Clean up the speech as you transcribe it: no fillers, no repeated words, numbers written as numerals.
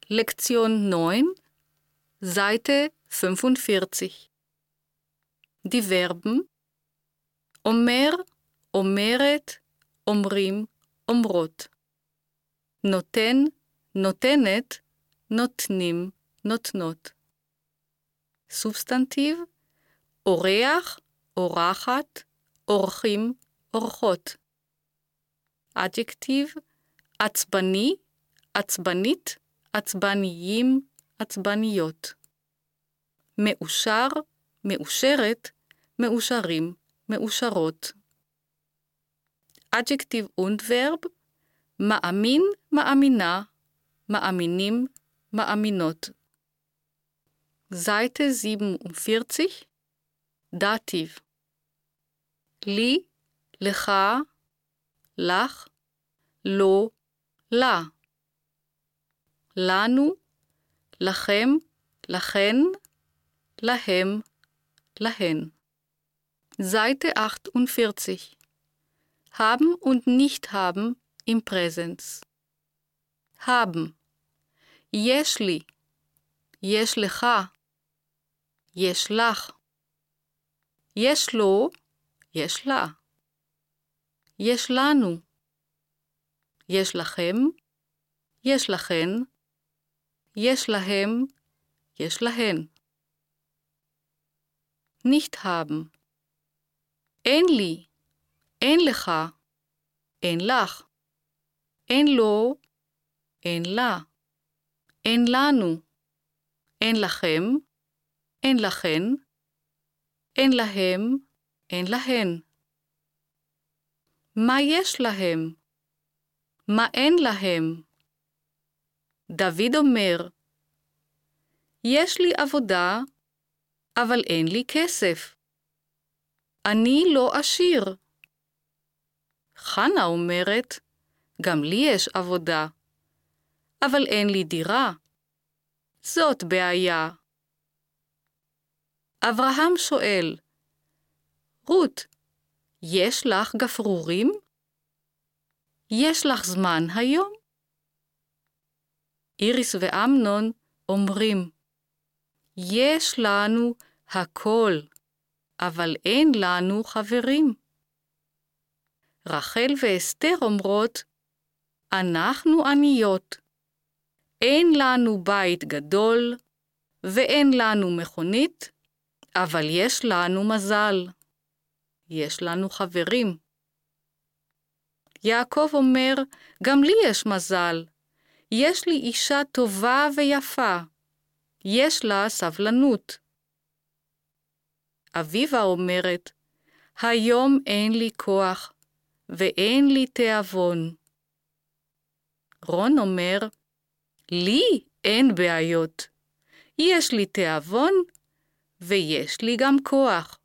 Lektion 9, Seite 45. Die Verben אומר, אומרת, אומרים, אומרות. נותן, נותנת, נותנים, נותנות. סובסטנטיב, אורח, אורחת, אורחים, אורחות. אדג'קטיב, עצבני, עצבנית, עצבניים, עצבניות. מאושר, מאושרת, מאושרים, מאושרות. אדג'קטיב und Verb, מאמין, מאמינה, מאמינים, מאמינות. Seite 47, דטיב. לי, לך, לך, לו, לה. לנו, לכם, לכן, להם, להן. Seite 48. Haben und nicht haben im Präsens. haben. יש לי, יש לך, יש לך. יש לו, יש לה. יש לנו. יש לכם, יש לכן, יש להם, יש להן. nicht haben. אין לי, אין לך, אין לך. אין לו, אין לה. אין לנו, אין לכם, אין לכן, אין להם, אין להן. מה יש להם? מה אין להם? דוד אומר, יש לי עבודה, אבל אין לי כסף. אני לא עשיר. חנה אומרת, גם לי יש עבודה, אבל אין לי דירה. זאת בעיה. אברהם שואל, רות, יש לך גפרורים? יש לך זמן היום? איריס ואמנון אומרים, יש לנו הכל, אבל אין לנו חברים. רחל ואסתר אומרות, אנחנו עניות. אין לנו בית גדול, ואין לנו מכונית, אבל יש לנו מזל. יש לנו חברים. יעקב אומר, גם לי יש מזל. יש לי אישה טובה ויפה. יש לה סבלנות. אביבה אומרת, היום אין לי כוח, ואין לי תיאבון. רון אומר, לי אין בעיות. יש לי תיאבון, ויש לי גם כוח.